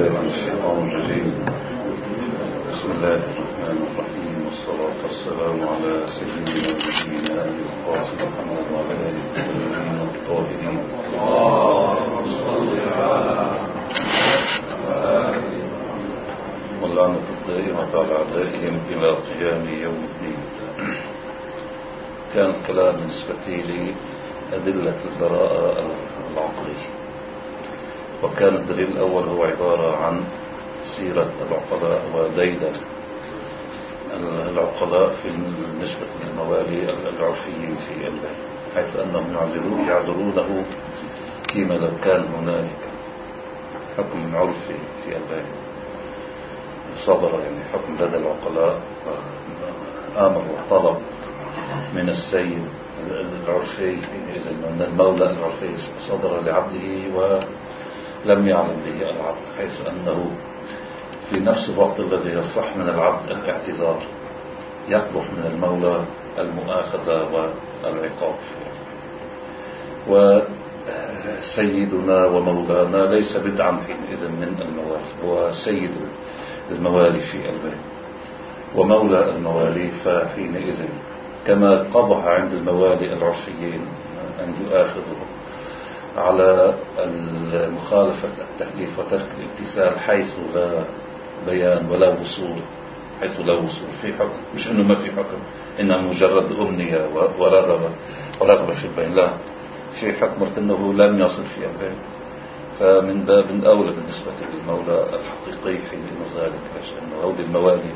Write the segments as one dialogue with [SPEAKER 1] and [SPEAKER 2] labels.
[SPEAKER 1] بالله من الشيطان الرجيم. بسم الله الرحمن الرحيم، والصلاة والسلام على سيدنا ونبينا القاسم محمد وعلى آله الطيبين الطاهرين. اللهم صل على واللعنة الدائمة على أعدائهم إلى قيام يوم الدين. كان الكلام بالنسبة لي أدلة البراءة العقلية، وكان الدليل الأول هو عبارة عن سيرة العقلاء وديدا العقلاء في بالنسبة للموالي العرفيين في الله، حيث أنهم يعذرونه كما لو كان هنالك حكم عرفي في الله صدر، يعني حكم لدى العقلاء، آمر وطلب من السيد العرفي، إذا من المولى العرفي صدر لعبده ولم يعلم به العبد، حيث أنه في نفس الوقت الذي يصح من العبد الاعتذار يقبح من المولى المؤاخذة والعقاب. وسيدنا ومولانا ليس بدعا حينئذ من الموالي، هو سيد الموالي في الله ومولى الموالي، فحينئذ كما قبح عند الموالي العرفيين أن يؤاخذوا على مخالفة التكليف وترك الامتثال حيث لا بيان ولا وصول، حيث لا وصول في حكم، مش انه ما في حكم، انها مجرد امنية ورغبة في البين، لا في حكم لكنه لم يصل في البين، فمن باب اولى بالنسبة للمولى الحقيقي حين ذلك، لانه هودي الموالي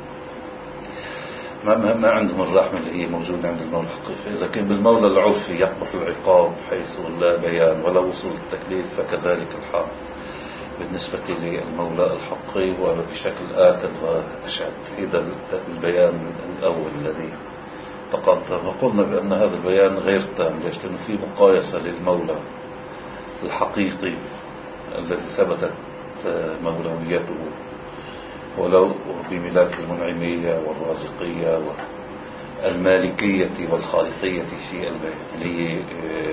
[SPEAKER 1] ما عندهم الرحمة اللي هي موجودة عند المولى الحقيقي. فإذا كان بالمولى العرفي يقبح العقاب حيث لا بيان ولا وصول التكليف، فكذلك الحال بالنسبة للمولى الحقيقي وبشكل آكد وأشد. إذا البيان الأول الذي تقدم وقلنا بأن هذا البيان غير تام، ليش؟ لأنه في مقايسة للمولى الحقيقي الذي ثبتت مولويته ولو بملاك المنعمية والرازقية والمالكية والخالقية في البيت، اللي هي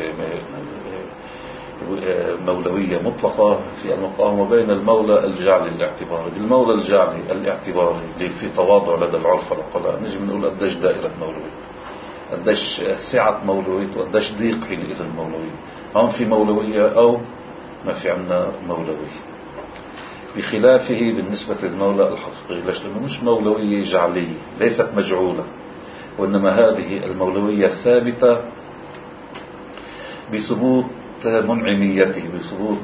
[SPEAKER 1] مولوية مطلقة في المقام، وبين المولى الجعلي الاعتباري. المولى الجعلي الاعتباري اللي في تواضع لدى العرف والعقلاء، نجي بنقول قديش دائرة مولوية، قديش سعة مولوية، وقديش ضيق حينئذ المولوية. هم في مولوية أو ما في عنا مولوية، بخلافه بالنسبة للمولى الحقيقي. ليش؟ لأنه مش مولوية جعلية، ليست مجعولة، وإنما هذه المولوية ثابتة بثبوت منعميته، بثبوت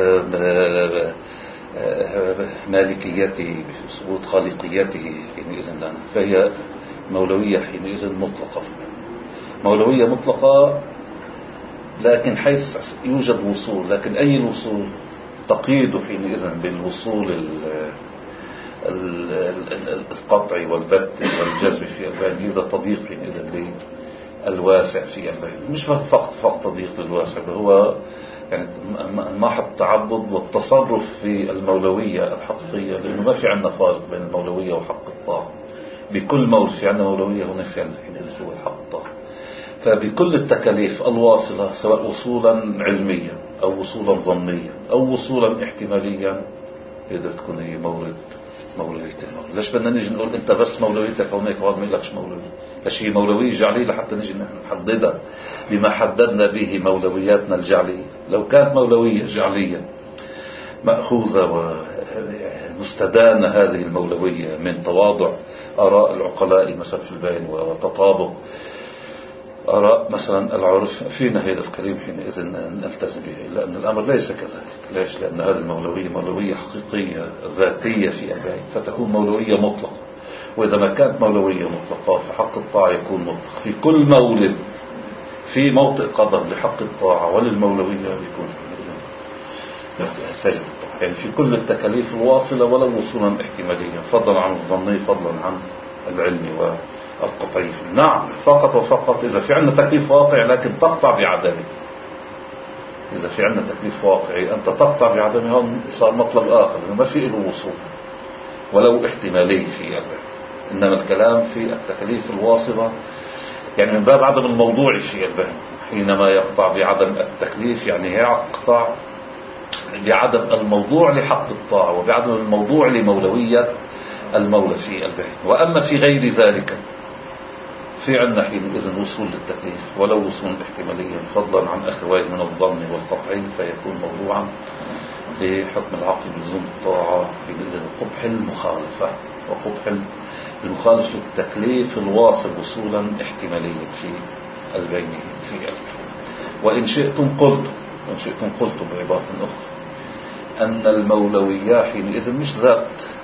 [SPEAKER 1] مالكيته، بثبوت خالقيته حينئذ لنا، فهي مولوية حينئذ مطلقة، مولوية مطلقة، لكن حيث يوجد وصول، لكن أي الوصول تقيد حينئذ بالوصول القطعي والبت والجذب في البيان، إذا تضيق حينئذ للواسع في البيان، مش فقط تضيق للواسع، هو يعني محض التعبد والتصرف في المولوية الحقيقية، لأنه ما في عندنا فارق بين المولوية وحق الطاعة. بكل مول في عندنا مولوية، هنا في عندنا حينئذ هو حق الطاعة. فبكل التكاليف الواصلة، سواء وصولا علميا أو وصولا ظنيا أو وصولا احتماليا، إذا تكون هي مولوية المولى. ليش بدنا نيجي نقول أنت بس مولويتك هونيك وهذا ما لكش مولوية؟ ليش هي مولوية جعلية لحتى نيجي نحددها بما حددنا به مولوياتنا الجعلية؟ لو كانت مولوية جعلية مأخوذة ومستدانة هذه المولوية من تواضع آراء العقلاء مثلا في البين وتطابق آراء مثلا العرف، فينا هذا الكريم حينئذ نلتزم به، لأن الأمر ليس كذلك. ليش؟ لأن هذه المولوية مولوية حقيقية ذاتية في البيت، فتكون مولوية مطلقة، وإذا ما كانت مولوية مطلقة فحق الطاعة يكون مطلق في كل مولد، في موطئ قدم لحق الطاعة وللمولوية يكون تجد، يعني في كل التكاليف الواصلة ولو وصولا احتماليا، فضلا عن الظني، فضلا عن العلمي والقطعي. نعم، فقط وفقط إذا في عندنا تكليف واقع لكن تقطع بعدمه. إذا في عندنا تكليف واقعي أنت تقطع بعدمه، هون صار مطلب آخر، إنه ما في له وصول ولو احتمالي في الله. إنما الكلام في التكليف الواصلة، يعني من باب عدم الموضوع في البهم، حينما يقطع بعدم التكليف يعني يقطع بعدم الموضوع لحق الطاعة وبعدم الموضوع لمولوية المولى في البيت. وأما في غير ذلك في عندنا حينئذ وصول للتكليف ولو وصول احتماليا فضلا عن أخوات من الظن والقطعي، فيكون موضوعا لحكم العقل بلزوم الطاعة حينئذ قبح المخالفة وقبح المخالف للتكليف الواصل وصولا احتماليا في البين في البين. وإن شئتم قلتم بعبارة أخرى أن المولوية حينئذ مش ذات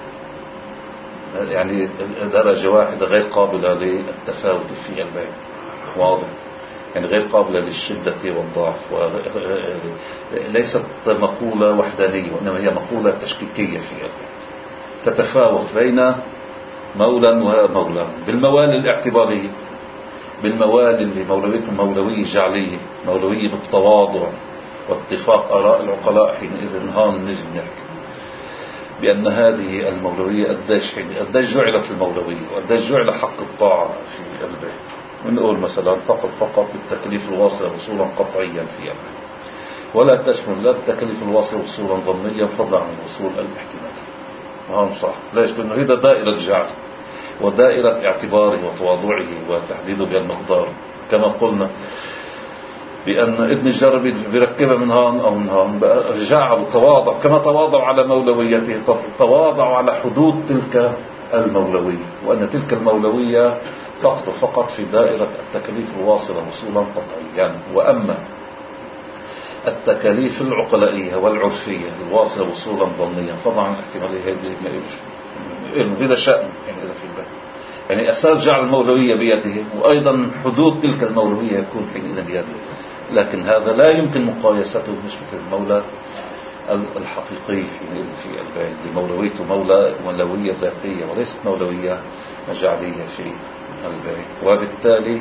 [SPEAKER 1] يعني درجة واحدة غير قابلة للتفاوت في البين، واضح؟ يعني غير قابلة للشدة والضعف، ليست مقولة وحدانية وإنما هي مقولة تشكيكية في البين تتفاوت بين مولا ومولا بالموال الاعتبارية، بالموال اللي مولويته مولوية جعلية، مولوية بالتواضع واتفاق آراء العقلاء. حينئذ هون نجي نحكي بأن هذه المولوية قديش جعلت المولوية وقديش جعل حق الطاعة في البيت. ونقول مثلا فقط التكليف الواصل وصولا قطعيا في البيت، ولا تشمل لا التكليف الواصل وصولا ظنيا فضلا عن الوصول الاحتمالي. هون صح. ليش؟ لأنه هذا دائرة جعل ودائرة اعتباره وتواضعه وتحديده بالمقدار، كما قلنا بأن ابن الجربي بيركبها من هون أو من هون، رجع وتواضع كما تواضع على مولويته تواضع على حدود تلك المولوية، وأن تلك المولوية فقط في دائرة التكاليف الواصلة وصولا قطعيا. وأما التكاليف العقلائية والعرفية الواصلة وصولا ظنيا فطبعا احتمالية هذه ما هذا شأن يعني إذا في الباب يعني أساس جعل المولوية بيده، وأيضا حدود تلك المولوية يكون حينئذ بيده، لكن هذا لا يمكن مقايسته بنسبة المولى الحقيقي حينئذ في الباب. لمولويته مولوية ذاتية وليست مولوية جعلية في الباب، وبالتالي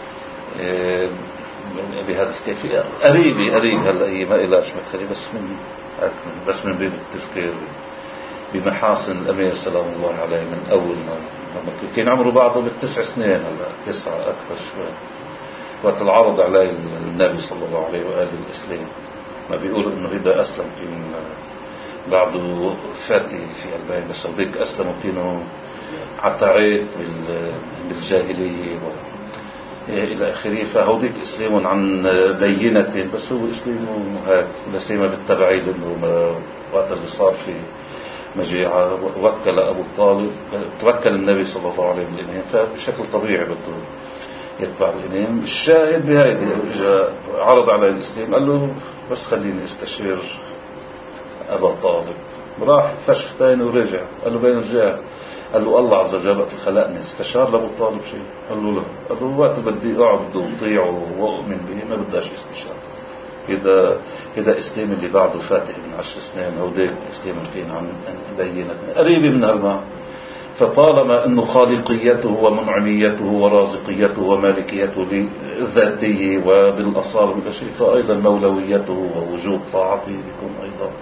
[SPEAKER 1] بهذا الكيفية قريب هلا هي ما إلاش مدخلي بس من بين التذكير بمحاسن الأمير سلام الله عليه من أول ما كان عمره بعضه ب9 سنين، هلا 9 أكثر شوي، وقت العرض عليه النبي صلى الله عليه وآله الإسلام. ما بيقولوا إنه إذا أسلم كان بعده فاتي في البين، بس هذيك أسلموا كانوا عتعيت بالجاهلية إلى آخره، فهوديك إسلام عن بينة، بس هو إسلام هيك بس ما بالتبعي، لأنه وقت اللي صار في مجيعة وكل أبو طالب توكل النبي صلى الله عليه وسلم، فبشكل طبيعي بده يتبع الإمام. الشاهد بهذه جاء عرض على الإسلام، قال له بس خليني استشير أبا طالب. راح فشخ تاني ورجع، قال له بين رجع؟ قال له الله عز وجل وقت خلقني استشار لأبو طالب شيء؟ قال له لا. قال له وقت بدي أعبد وطيعه وأؤمن به ما بداش استشار. إذا إسلام اللي بعده فاتح من 10 سنين، هوديك إسلام الكين عن بينة قريبة من هالماء. فطالما أنه خالقيته ومنعميته ورازقيته ومالكيته لذاته وبالأصالة وكل شيء، فأيضا مولويته ووجوب طاعته يكون أيضا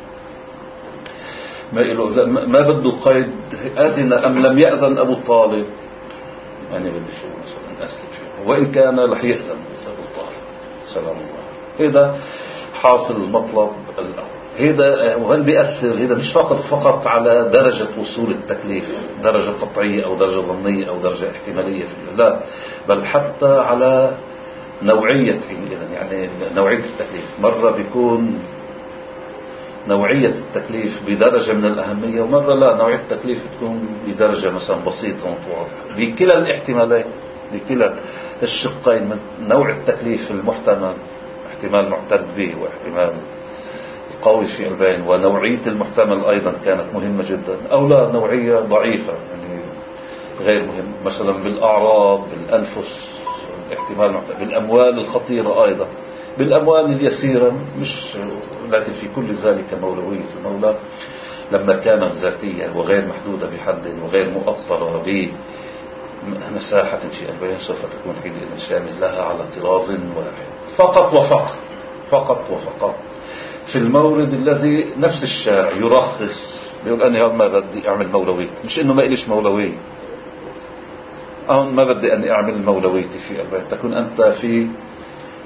[SPEAKER 1] ما بده قيد أذن أم لم يأذن أبو طالب، يعني بدي شو مثلا أسلم فيه، وإن كان رح يأذن أبو طالب سلام الله. هذا حاصل المطلب الأول. هذا وهل بيأثر هذا مش فقط على درجة وصول التكليف، درجة قطعية أو درجة ظنية أو درجة احتمالية فيه، لا، بل حتى على نوعية حينئذ، يعني نوعية التكليف. مرة بيكون نوعية التكليف بدرجة من الأهمية، ومرة لا، نوعية التكليف بتكون بدرجة مثلا بسيطة ومتواضعة. بكلا الاحتمالين، بكلا الشقين من نوع التكليف المحتمل، احتمال معتد به واحتمال قوي في البين، ونوعية المحتمل أيضا كانت مهمة جدا، أو لا نوعية ضعيفة يعني غير مهم، مثلا بالأعراض، بالأنفس الاحتمال معتد، بالأموال الخطيرة أيضا، بالأموال اليسيرة مش، لكن في كل ذلك مولوية المولى لما كانت ذاتية وغير محدودة بحد وغير مؤطرة بمساحة في البين سوف تكون حينئذ شامل لها على طراز واحد فقط وفقط في المورد الذي نفس الشارع يرخص، بيقول أنا ما بدي أعمل مولوية، مش إنه ما إليش مولوية، ما بدي أن أعمل مولويتي في البيت. تكون أنت في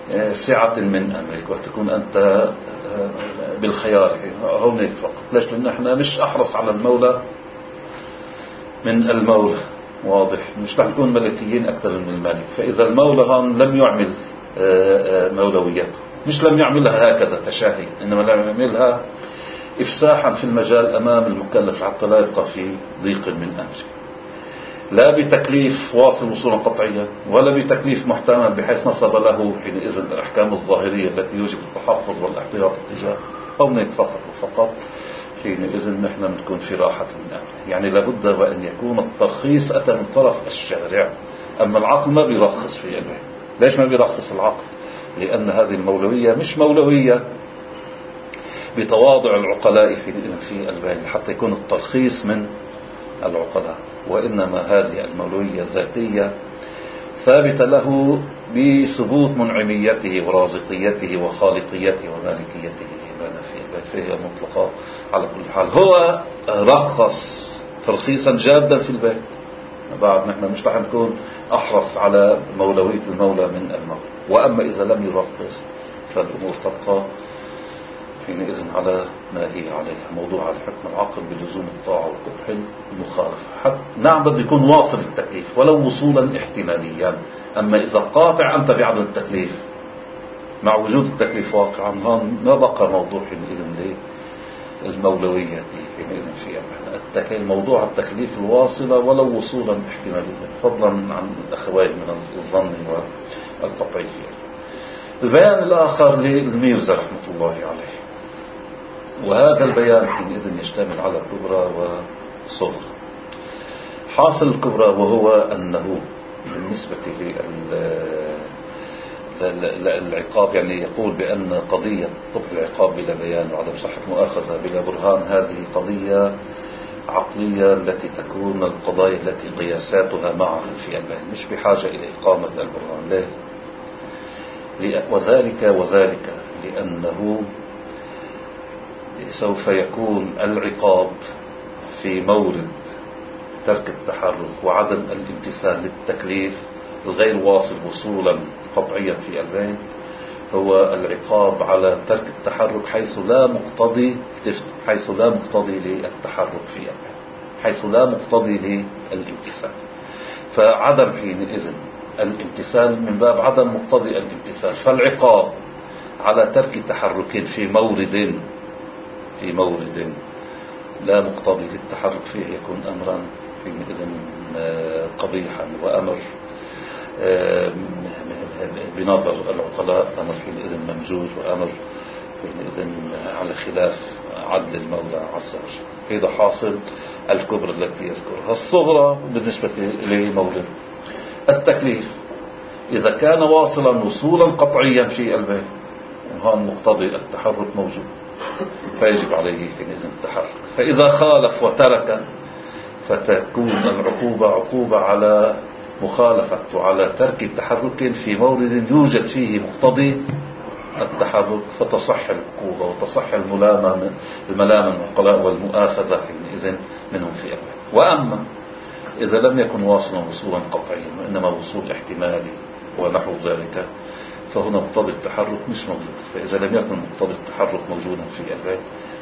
[SPEAKER 1] سعة من أمرك وتكون أنت بالخيار هونيك فقط. ليش؟ لأن احنا مش أحرص على المولى من المولى، واضح؟ مش رح نكون ملكيين أكثر من الملك. فإذا المولى هون لم يعمل مولويته، مش لم يعملها هكذا تشاهي، إنما لم يعملها إفساحا في المجال أمام المكلف حتى لا يبقى في ضيق من أمره، لا بتكليف واصل وصولا قطعيا ولا بتكليف محتمل بحيث نصب له حينئذ الأحكام الظاهرية التي يوجب التحفظ والاحتياط اتجاه هونيك فقط وفقط. حينئذ نحن بنكون في راحة من أمره. يعني لابد وأن يكون الترخيص أتى من طرف الشارع، أما العقل ما بيرخص في البيع. ليش ما بيرخص العقل؟ لأن هذه المولوية مش مولوية بتواضع العقلاء حينئذ في البيع حتى يكون الترخيص من العقلاء، وإنما هذه المولوية ذاتية ثابتة له بثبوت منعميته ورازقيته وخالقيته ومالكيته لنا فهي مطلقة على كل حال. هو رخص ترخيصا جادا في البيع، بعد نحن مش رح نكون أحرص على مولوية المولى من المولى. وأما إذا لم يرخص فالأمور تبقى حينئذ على ما هي عليها، موضوع الحكم العقل بلزوم الطاعة وقبح المخالفة. نعم بده يكون واصل التكليف ولو وصولا احتماليا، أما إذا قاطع أنت بعدم التكليف مع وجود التكليف واقعا ما بقى موضوع حينئذ للمولوية حينئذ في موضوع التكليف الواصلة ولو وصولا احتماليا، فضلا عن الأخوات من الظن والقطعي فيه. البيان الآخر للميرزا رحمة الله عليه، وهذا البيان حينئذ يشتمل على كبرى وصغرى. حاصل الكبرى وهو أنه بالنسبة للعقاب، يعني يقول بأن قضية طبع العقاب بلا بيان وعدم صحة مؤاخذة بلا برهان هذه قضية عقلية التي تكون القضايا التي قياساتها معها في البيان، مش بحاجة إلى إقامة البرهان. ليه؟ وذلك لأنه سوف يكون العقاب في مورد ترك التحرك وعدم الامتثال للتكليف الغير واصل وصولا قطعيا في البين، هو العقاب على ترك التحرك حيث لا مقتضي للتحرك في البين، حيث لا مقتضي للامتثال. فعدم حينئذ الامتثال من باب عدم مقتضي الامتثال، فالعقاب على ترك تحرك في مورد لا مقتضي للتحرك فيه يكون أمرا حينئذ قبيحا، وأمر بنظر العقلاء أمر حينئذ ممجوج، وأمر حينئذ على خلاف عدل المولى عز وجل. هذا حاصل الكبرى التي يذكرها. الصغرى بالنسبة لمورد التكليف إذا كان واصلا وصولا قطعيا في البيت وهون مقتضي التحرك موجود فيجب عليه حينئذ التحرك، فإذا خالف وترك فتكون العقوبة عقوبة على مخالفة وعلى ترك تحرك في مورد يوجد فيه مقتضي التحرك، فتصح العقوبة وتصح الملامة من العقلاء والمؤاخذة حينئذ منهم في البيت. وأما إذا لم يكن واصلا وصولا قطعيا وإنما وصول احتمالي ونحو ذلك فهنا مقتضي التحرك مش موجود. فإذا لم يكن مقتضي التحرك موجودا في البيت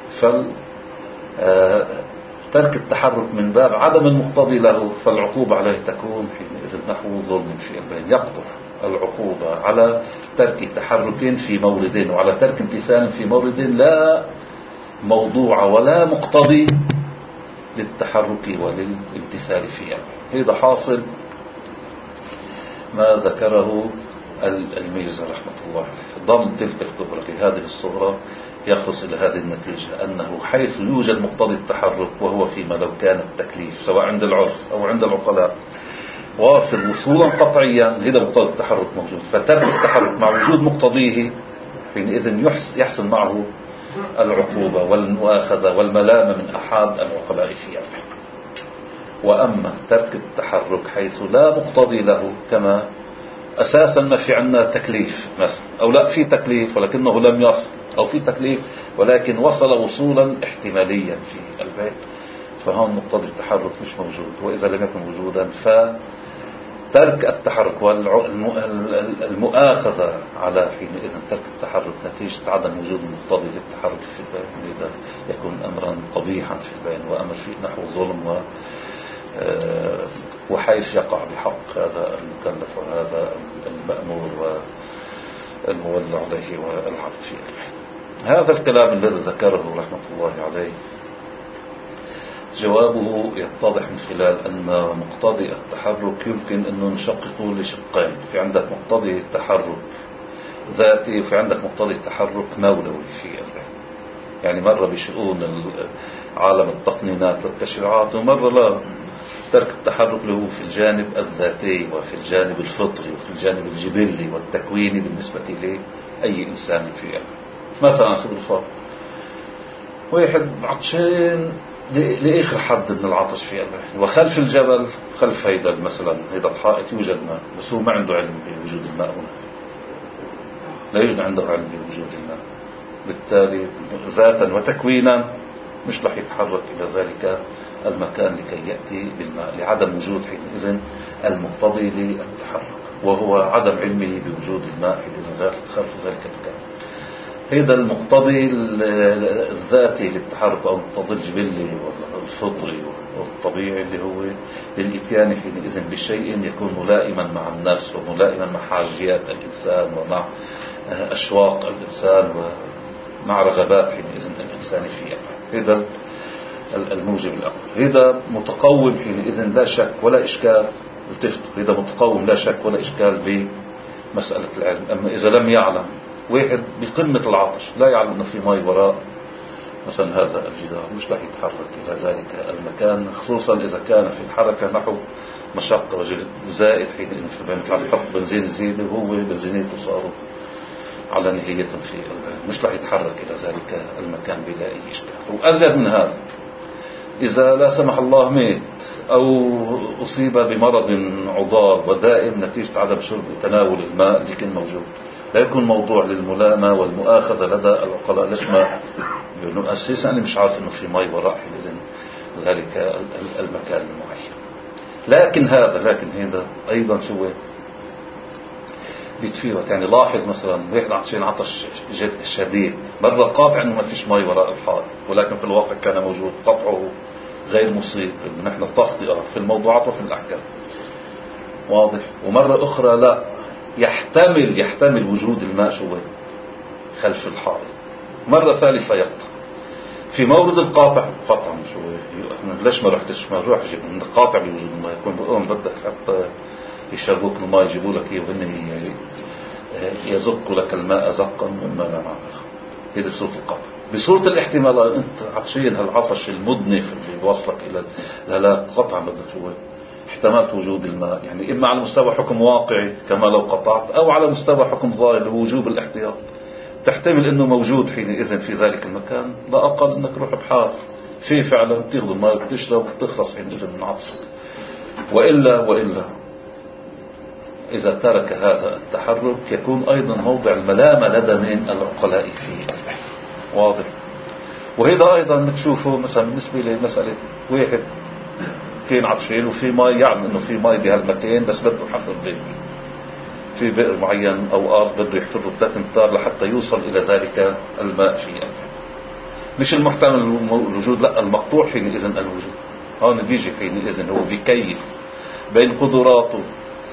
[SPEAKER 1] ترك التحرك من باب عدم المقتضي له، فالعقوبة عليه تكون حينئذ نحو ظلم في البين، يقطع العقوبة على ترك تحرك في مورد وعلى ترك امتثال في مورد لا موضوع ولا مقتضي للتحرك وللامتثال في البين. هذا حاصل ما ذكره الميرزا رحمة الله عليه. ضم تلك الكبرى لهذه الصغرى يخلص إلى هذه النتيجة أنه حيث يوجد مقتضي التحرك وهو فيما لو كان التكليف سواء عند العرف أو عند العقلاء واصل وصولا قطعيا هذا مقتضي التحرك موجود، فترك التحرك مع وجود مقتضيه حينئذ يحصل معه العقوبة والمؤاخذة والملامة من أحد العقلاء فيها. وأما ترك التحرك حيث لا مقتضي له كما أساسا ما في عنا تكليف مثلا، أو لا في تكليف ولكنه لم يصل، أو في تكليف ولكن وصل وصولا احتماليا في البيت، فهون مقتضي التحرك مش موجود. وإذا لم يكن موجودا ترك التحرك والمؤاخذة على حينئذ ترك التحرك نتيجة عدم وجود المقتضي للتحرك في البين، إذا يكون أمرا قبيحا في البين وأمر فيه نحو ظلم وحيث يقع بحق هذا المكلف وهذا المأمور والمولى عليه والعبد فيه. هذا الكلام الذي ذكره رحمة الله عليه جوابه يتضح من خلال أن مقتضي التحرك يمكن أنه نشققه لشقين. في عندك مقتضي تحرك ذاتي وفي عندك مقتضي تحرك مولوي في البين. يعني مرة بشؤون عالم التقنينات والتشريعات ومرة لا. ترك التحرك له في الجانب الذاتي وفي الجانب الفطري وفي الجانب الجبلي والتكويني بالنسبة لأي إنسان في البين. مثلا على سبيل الفرض واحد عطشان لآخر حد من العطش في البين وخلف الجبل خلف هيدا مثلا هيدا الحائط يوجد ماء، بس هو ما عنده علم بوجود الماء هنا، لا يوجد عنده علم بوجود الماء، بالتالي ذاتا وتكوينا مش رح يتحرك إلى ذلك المكان لكي يأتي بالماء لعدم وجود حينئذ المقتضي للتحرك وهو عدم علمه بوجود الماء حينئذ خلف ذلك المكان. هذا المقتضي الذاتي للتحرك أو المقتضي الجبلي والفطري والطبيعي اللي هو للإتيان حينئذ بشيء يكون ملائما مع النفس وملائما مع حاجيات الإنسان ومع أشواق الإنسان ومع رغبات حينئذ الإنسان فيها. هذا الموجب الأول، هذا متقوم حينئذ لا شك ولا إشكال. التفتوا هذا متقوم لا شك ولا إشكال بمسألة العلم. أما إذا لم يعلم واحد بقمة العطش لا يعلم أنه في ماء وراء مثلا هذا الجدار مش رح يتحرك إلى ذلك المكان، خصوصا إذا كان في الحركة نحو مشقة وجهد زائد حينئذ في البين مثل يحط بنزين زيادة وهو بنزينيته صاروا على نهاية في البين مش رح يتحرك إلى ذلك المكان بلا أي إشكال. وأزيد من هذا إذا لا سمح الله مات أو أصيب بمرض عضال ودائم نتيجة عدم شرب وتناول الماء اللي كان موجود لا يكون موضوع للملامة والمؤاخذة لدى العقلاء. ليش ما يقولون أساسا أنا مش عارف إنه في ماء وراء حينئذ ذلك المكان المعين. لكن هذا أيضا شو بيتفيوت. يعني لاحظ مثلا واحد عطشان عطش شديد مرة قاطع إنه ما فيش ماء وراء الحائط ولكن في الواقع كان موجود، قطعه غير مصيب، نحن تخطئة في الموضوعات وفي الأحكام واضح. ومرة أخرى لا يحتمل وجود الماء شو خلف الحائط. مرة ثالثة يقطع في مورد القاطع قطعا شو ليش ما رحتش ما روح جيب من القاطع بوجود الماء يكون بقوم بدك حتى يشربوك الماء يجيبوا لك اياه وهن يزق لك الماء زقا مما لا معنى له. هذه بصورة القطع. بصورة الاحتمال انت عطشين هالعطش المدنف اللي يوصلك الى الهلاك قطعا بدك شو احتملت وجود الماء، يعني إما على مستوى حكم واقعي كما لو قطعت أو على مستوى حكم ظاهر وجوب الاحتياط. تحتمل أنه موجود حينئذ في ذلك المكان، لا أقل أنك روح بحاث فيه فعلا تاخذ الماء وتشرب وتخلص حينئذ من عطشك. وإلا إذا ترك هذا التحرك يكون أيضا موضع الملامة لدى من العقلاء في البحث واضح. وهذا أيضا نشوفه مثلا بالنسبة لمسألة واحد كان عطشان وفي ماء يعلم انه في ماء بهالمكان بس بده حفر بئر في بئر معين او ارض بده يحفر له 3 امتار لحتى يوصل الى ذلك الماء في مش المحتمل الوجود لا المقطوع حينئذ الوجود. هون بيجي حينئذ هو بيكيف بين قدراته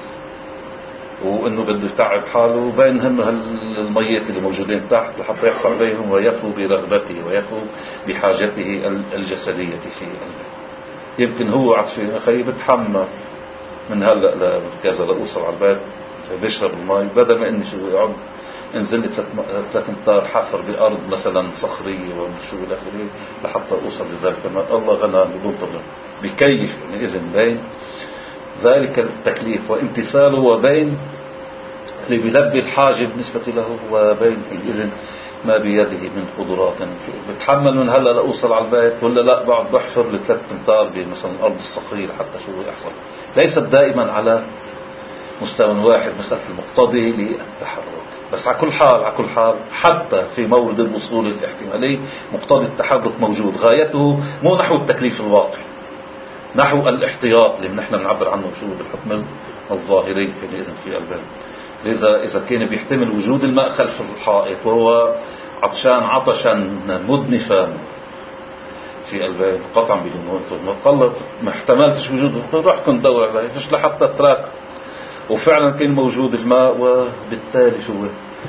[SPEAKER 1] وانه بده يتعب حاله وبين هم الميات اللي موجودين تحت لحتى يحصل عليهم ويفو برغبته ويفو بحاجته الجسدية في الماء. يمكن هو عطشان أخي بتحمل من هلأ لكذا لأوصل على البيت بيشرب الماء بدل ما إني شو يقعد انزل لي 3 امتار حفر بأرض مثلا صخرية وشو إلى آخره لحتى أوصل لذلك الماء. الله غنى بنطلب بكيف يعني إذن بين ذلك التكليف وامتثاله وبين اللي بيلبي الحاجة بالنسبة له وبين إذن ما بيده من قدرات. بتحمل من هلا لأوصل على البيت ولا لا بعد بحفر ل3 امتار بمثلا الأرض الصخرية لحتى شو يحصل. ليست دائما على مستوى واحد مسألة المقتضي للتحرك. بس على كل حال حتى في مورد الوصول الاحتمالي مقتضي التحرك موجود. غايته مو نحو التكليف الواقع نحو الاحتياط اللي نحن بنعبر عنه شو بالحكم الظاهري حينئذ في الباب. لذا إذا كان بيحتمل وجود الماء خلف الحائط وهو عطشان عطشا مدنفا في الباب قطعا بدون مطلب ما احتملتش وجوده، روح كنت دور عليه مش لحتى تراك، وفعلا كان موجود الماء، وبالتالي شو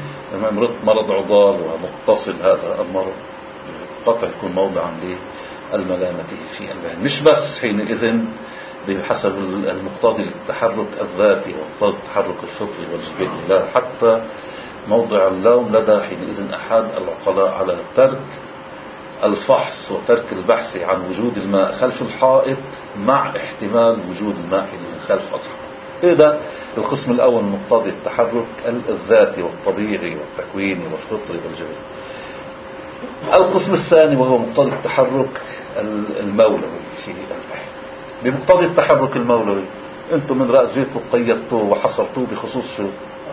[SPEAKER 1] مرض عضال ومتصل هذا المرض قطع يكون موضعا للملامة في الباب. مش بس حينئذ بحسب المقتضي للتحرك الذاتي ومقتضي التحرك الفطري والجبلي، لا، حتى موضع اللوم لدى حينئذ أحد العقلاء على ترك الفحص وترك البحث عن وجود الماء خلف الحائط مع احتمال وجود الماء حينئذ خلف الحائط. إذا القسم الأول من مقتضي التحرك الذاتي والطبيعي والتكويني والفطري والجبلي. القسم الثاني وهو مقتضي التحرك المولوي في البحث. بمقتضي التحرك المولوي انتم من رأس جيتوا قيدتوا وحصرتوا بخصوص شو؟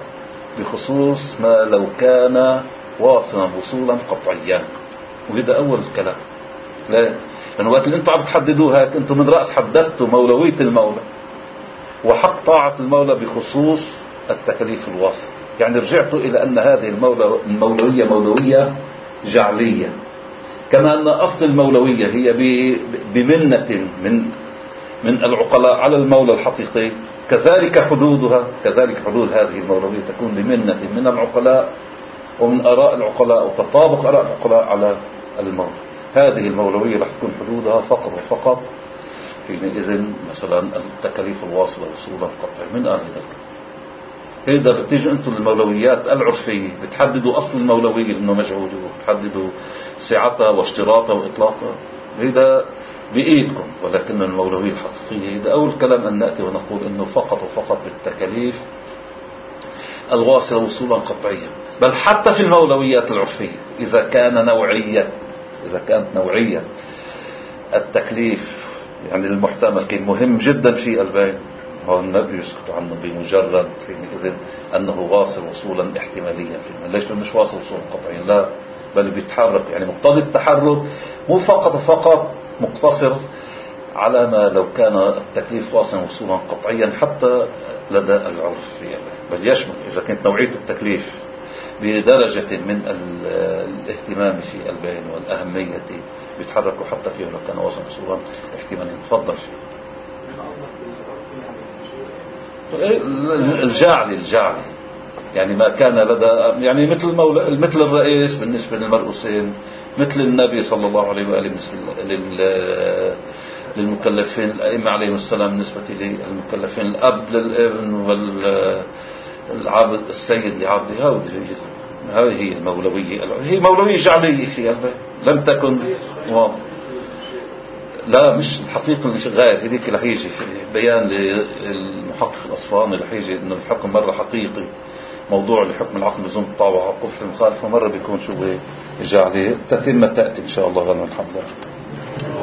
[SPEAKER 1] بخصوص ما لو كان واصلا وصولا قطعيا، وهذا أول الكلام. لا، لأنه وقت اللي انتم عم تحددوا هيك انتم من رأس حددتوا مولوية المولى وحق طاعة المولى بخصوص التكاليف الواصلة، يعني رجعتوا إلى أن هذه المولوية مولوية جعلية، كما أن أصل المولوية هي بمنة من العقلاء على المولى الحقيقي، كذلك حدودها، كذلك حدود هذه المولوية تكون بمنة من العقلاء ومن آراء العقلاء وتطابق آراء العقلاء على المولى. هذه المولوية رح تكون حدودها فقط وفقط حينئذ مثلا التكاليف الواصلة وصولا قطع من آل ذلك. هذا بتيجوا انتم المولويات العرفية بتحددوا أصل المولوية إنه مجهول، وبتحددوا سعتها واشتراطها وإطلاقها، هذا بإيدكم. ولكن المولوية الحقيقية هذا أول كلام أن نأتي ونقول إنه فقط وفقط بالتكاليف الواصلة وصولا قطعيا. بل حتى في المولويات العرفية إذا كانت نوعية التكليف يعني المحتمل كان مهم جدا في البين، هو النبي يسكت عنه بمجرد حينئذ أنه واصل وصولا احتماليا فيه. ليش مش واصل وصولا قطعيا؟ لا، بل بيتحرك. يعني مقتضي التحرك مو فقط مقتصر على ما لو كان التكليف واصلا وصولا قطعيا حتى لدى العرف فيه، بل يشمل إذا كانت نوعية التكليف بدرجة من الاهتمام في البين والأهمية بيتحركوا حتى فيه لو كان واصلا وصولا احتماليا. تفضل فيه الجعلي يعني ما كان لدى يعني مثل الرئيس بالنسبة للمرؤوسين، مثل النبي صلى الله عليه وآله بالنسبة للمكلفين، الأئمة عليهم السلام بالنسبة للمكلفين، الأب للابن والعبد السيد لعبده. هذه هي المولوية، هي مولوية جعلية في قلبها لم تكن واضح. لا، مش الحقيقة غير هذيك رح يجي في بيان للمحقق الأصفهاني، رح يجي إنه الحكم مرة حقيقي موضوع لحكم العقل بدون الطاوع وقف المخالفة، مرة بيكون شو جعلي. تتم تأتي إن شاء الله غدا الحمد لله.